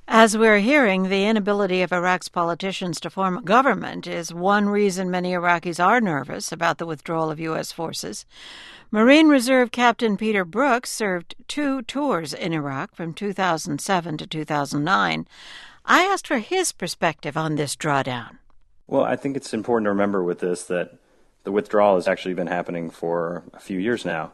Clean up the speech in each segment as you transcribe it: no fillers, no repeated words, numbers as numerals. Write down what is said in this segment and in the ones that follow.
As we're hearing, the inability of Iraq's politicians to form a government is one reason many Iraqis are nervous about the withdrawal of U.S. forces. Marine Reserve Captain Peter Brooks served 2 tours in Iraq from 2007 to 2009. I asked for his perspective on this drawdown. Well, I think it's important to remember with this that the withdrawal has actually been happening for a few years now.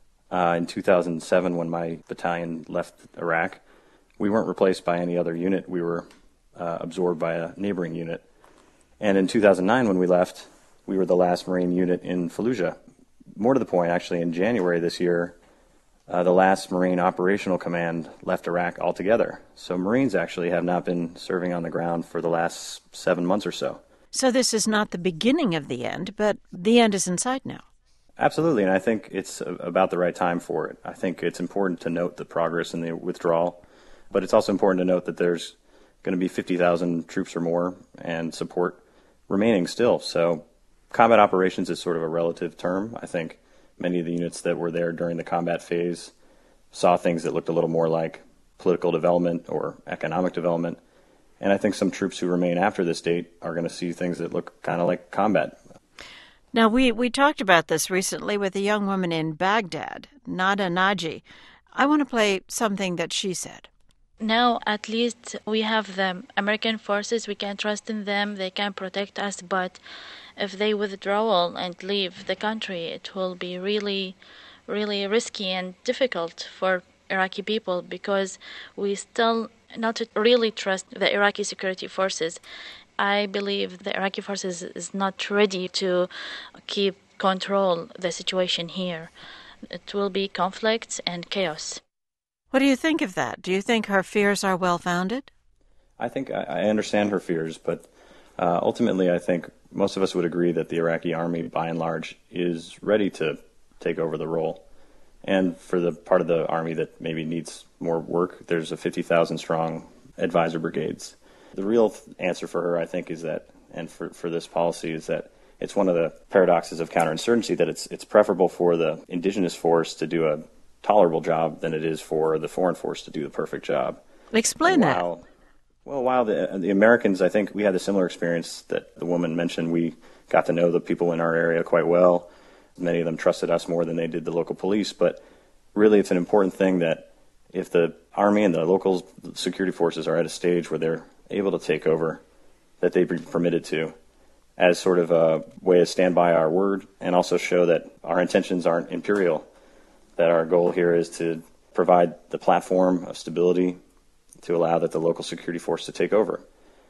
In 2007, when my battalion left Iraq, we weren't replaced by any other unit. We were absorbed by a neighboring unit. And in 2009, when we left, we were the last Marine unit in Fallujah. More to the point, actually, in January this year, the last Marine Operational Command left Iraq altogether. So Marines actually have not been serving on the ground for the last 7 months or so. So this is not the beginning of the end, but the end is in sight now. Absolutely, and I think it's about the right time for it. I think it's important to note the progress in the withdrawal, but it's also important to note that there's going to be 50,000 troops or more and support remaining still. So combat operations is sort of a relative term. I think many of the units that were there during the combat phase saw things that looked a little more like political development or economic development. And I think some troops who remain after this date are going to see things that look kind of like combat. Now, we talked about this recently with a young woman in Baghdad, Nada Naji. I want to play something that she said. Now, at least we have the American forces. We can trust in them. They can protect us. But if they withdraw and leave the country, it will be really, really risky and difficult for Iraqi people because we still not really trust the Iraqi security forces. I believe the Iraqi forces is not ready to keep control the situation here. It will be conflicts and chaos. What do you think of that? Do you think her fears are well-founded? I think I understand her fears, but ultimately I think most of us would agree that the Iraqi army, by and large, is ready to take over the role. And for the part of the army that maybe needs more work, there's a 50,000-strong advisor brigades. The real answer for her, I think, is that, and for this policy, is that it's one of the paradoxes of counterinsurgency that it's preferable for the indigenous force to do a tolerable job than it is for the foreign force to do the perfect job. Explain that. While the Americans, I think we had a similar experience that the woman mentioned. We got to know the people in our area quite well. Many of them trusted us more than they did the local police. But really, it's an important thing that if the Army and the local security forces are at a stage where they're able to take over, that they be permitted to, as sort of a way to stand by our word and also show that our intentions aren't imperial, that our goal here is to provide the platform of stability to allow that the local security force to take over.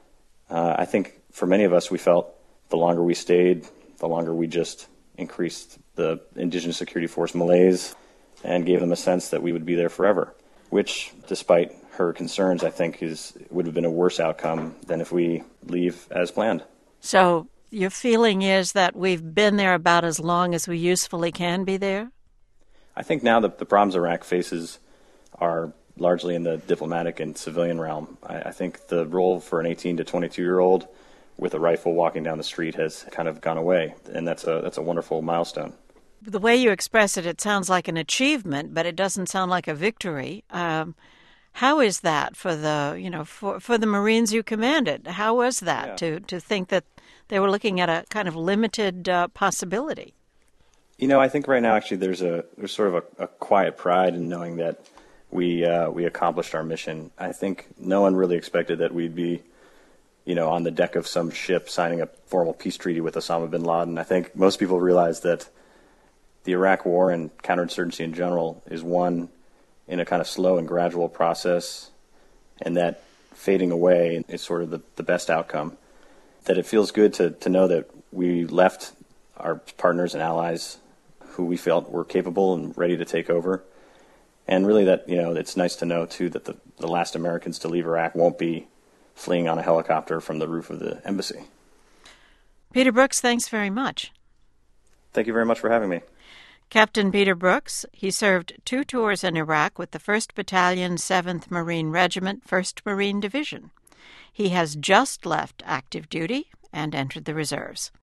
I think for many of us, we felt the longer we stayed, the longer we just increased the indigenous security force malaise and gave them a sense that we would be there forever, which, despite her concerns, I think would have been a worse outcome than if we leave as planned. So your feeling is that we've been there about as long as we usefully can be there? I think now that the problems Iraq faces are largely in the diplomatic and civilian realm. I think the role for an 18 to 22-year-old with a rifle walking down the street has kind of gone away, and that's a wonderful milestone. The way you express it, it sounds like an achievement, but it doesn't sound like a victory. How is that for the Marines you commanded? How was that to think that they were looking at a kind of limited possibility? I think right now actually there's sort of a quiet pride in knowing that we accomplished our mission. I think no one really expected that we'd be, on the deck of some ship signing a formal peace treaty with Osama bin Laden. I think most people realize that the Iraq War and counterinsurgency in general is one in a kind of slow and gradual process, and that fading away is sort of the best outcome. That it feels good to know that we left our partners and allies who we felt were capable and ready to take over. And really that, it's nice to know, too, that the last Americans to leave Iraq won't be fleeing on a helicopter from the roof of the embassy. Peter Brooks, thanks very much. Thank you very much for having me. Captain Peter Brooks, he served 2 tours in Iraq with the 1st Battalion, 7th Marine Regiment, 1st Marine Division. He has just left active duty and entered the reserves.